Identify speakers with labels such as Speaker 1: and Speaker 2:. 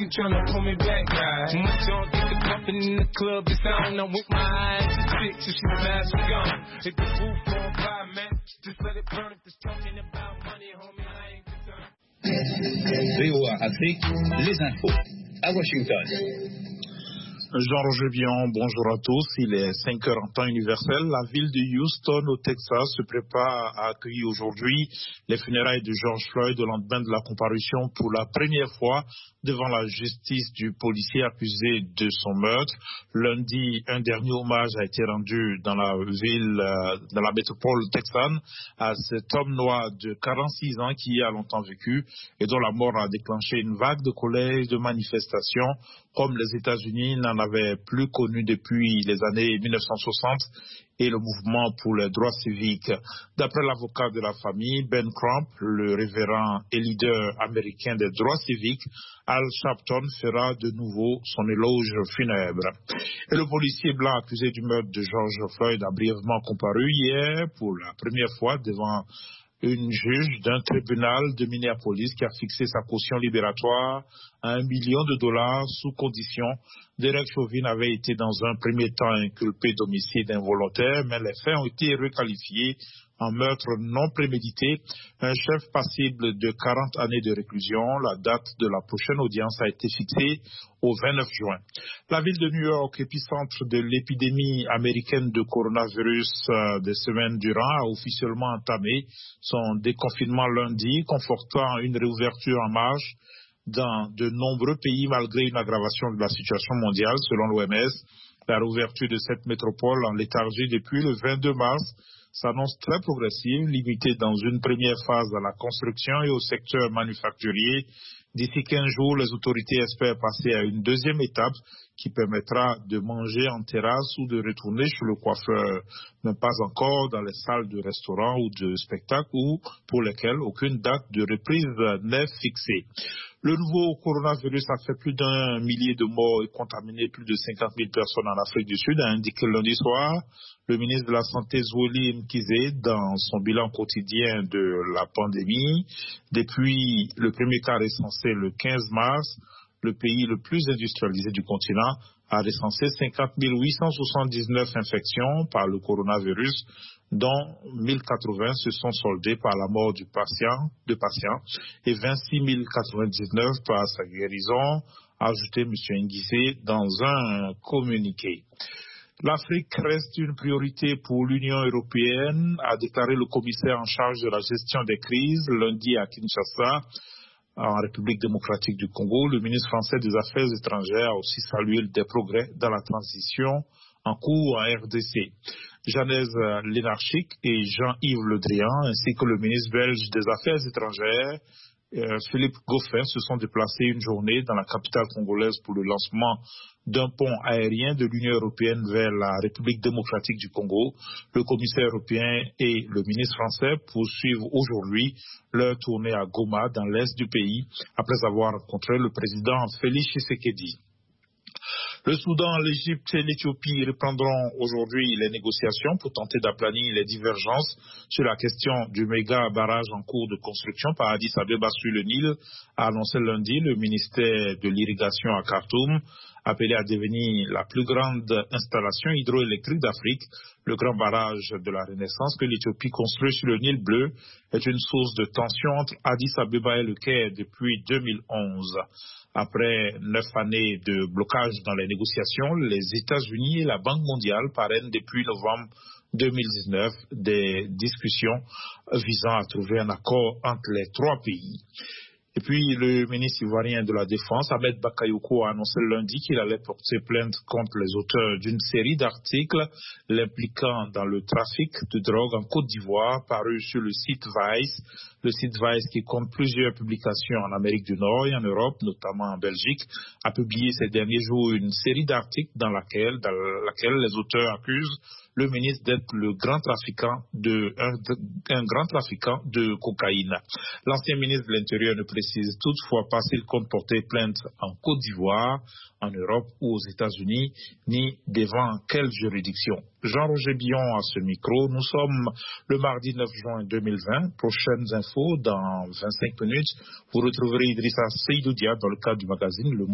Speaker 1: you tryna pull me back, guy. Much on get the bumping in the club, it's on. I'm with my eyes, it's sick, so she fast and gone. If the roof on fire, man, just let it burn. If it's talking about money, homie, I ain't concerned.
Speaker 2: VOA Afrique, les infos à Washington.
Speaker 3: Jean-Roger Bion, bonjour à tous. Il est 5 heures en temps universel. La ville de Houston, au Texas, se prépare à accueillir aujourd'hui les funérailles de George Floyd au lendemain de la comparution pour la première fois devant la justice du policier accusé de son meurtre. Lundi, un dernier hommage a été rendu dans la ville, dans la métropole texane, à cet homme noir de 46 ans qui y a longtemps vécu et dont la mort a déclenché une vague de colère et de manifestations comme les États-Unis n'en avaient plus connu depuis les années 1960 et le mouvement pour les droits civiques. D'après l'avocat de la famille, Ben Crump, le révérend et leader américain des droits civiques, Al Sharpton fera de nouveau son éloge funèbre. Et le policier blanc accusé du meurtre de George Floyd a brièvement comparu hier pour la première fois devant une juge d'un tribunal de Minneapolis qui a fixé sa caution libératoire à $1 million sous condition. Derek Chauvin avait été dans un premier temps inculpé d'homicide involontaire, mais les faits ont été requalifiés en meurtre non prémédité. Un chef passible de 40 années de réclusion. La date de la prochaine audience a été fixée au 29 juin. La ville de New York, épicentre de l'épidémie américaine de coronavirus des semaines durant, a officiellement entamé son déconfinement lundi, confortant une réouverture en marche dans de nombreux pays malgré une aggravation de la situation mondiale. Selon l'OMS, la réouverture de cette métropole en léthargie depuis le 22 mars s'annonce très progressive, limitée dans une première phase à la construction et au secteur manufacturier. D'ici 15 jours, les autorités espèrent passer à une deuxième étape qui permettra de manger en terrasse ou de retourner chez le coiffeur, mais pas encore dans les salles de restaurants ou de spectacles ou pour lesquelles aucune date de reprise n'est fixée. Le nouveau coronavirus a fait plus d'1 millier de morts et contaminé plus de 50 000 personnes en Afrique du Sud, a indiqué lundi soir le ministre de la Santé Zweli Mkhize dans son bilan quotidien de la pandémie. Depuis le premier cas recensé le 15 mars, le pays le plus industrialisé du continent a recensé 50 879 infections par le coronavirus, dont 1080 se sont soldées par la mort de patients et 26 099 par sa guérison, a ajouté M. Nguissé dans un communiqué. L'Afrique reste une priorité pour l'Union européenne, a déclaré le commissaire en charge de la gestion des crises lundi à Kinshasa, en République démocratique du Congo. Le ministre français des Affaires étrangères a aussi salué des progrès dans la transition en cours en RDC. Jeannès Lénarchic et Jean-Yves Le Drian, ainsi que le ministre belge des Affaires étrangères, Philippe Goffin, se sont déplacés une journée dans la capitale congolaise pour le lancement d'un pont aérien de l'Union européenne vers la République démocratique du Congo. Le commissaire européen et le ministre français poursuivent aujourd'hui leur tournée à Goma, dans l'est du pays, après avoir rencontré le président Félix Tshisekedi. Le Soudan, l'Égypte et l'Éthiopie reprendront aujourd'hui les négociations pour tenter d'aplanir les divergences sur la question du méga barrage en cours de construction par Addis Abeba sur le Nil, a annoncé lundi le ministère de l'Irrigation à Khartoum, appelé à devenir la plus grande installation hydroélectrique d'Afrique. Le grand barrage de la Renaissance que l'Éthiopie construit sur le Nil bleu est une source de tension entre Addis Abeba et le Caire depuis 2011. Après 9 années de blocage dans les négociations, les États-Unis et la Banque mondiale parrainent depuis novembre 2019 des discussions visant à trouver un accord entre les trois pays. Et puis, le ministre ivoirien de la Défense, Ahmed Bakayoko, a annoncé lundi qu'il allait porter plainte contre les auteurs d'une série d'articles l'impliquant dans le trafic de drogue en Côte d'Ivoire, paru sur le site Vice. Le site Vice, qui compte plusieurs publications en Amérique du Nord et en Europe, notamment en Belgique, a publié ces derniers jours une série d'articles dans laquelle les auteurs accusent le ministre d'être un grand trafiquant de cocaïne. L'ancien ministre de l'Intérieur ne précise toutefois pas s'il compte porter plainte en Côte d'Ivoire, en Europe ou aux États-Unis, ni devant quelle juridiction. Jean-Roger Billon à ce micro. Nous sommes le mardi 9 juin 2020. Prochaines infos dans 25 minutes. Vous retrouverez Idrissa Seydoudia dans le cadre du magazine Le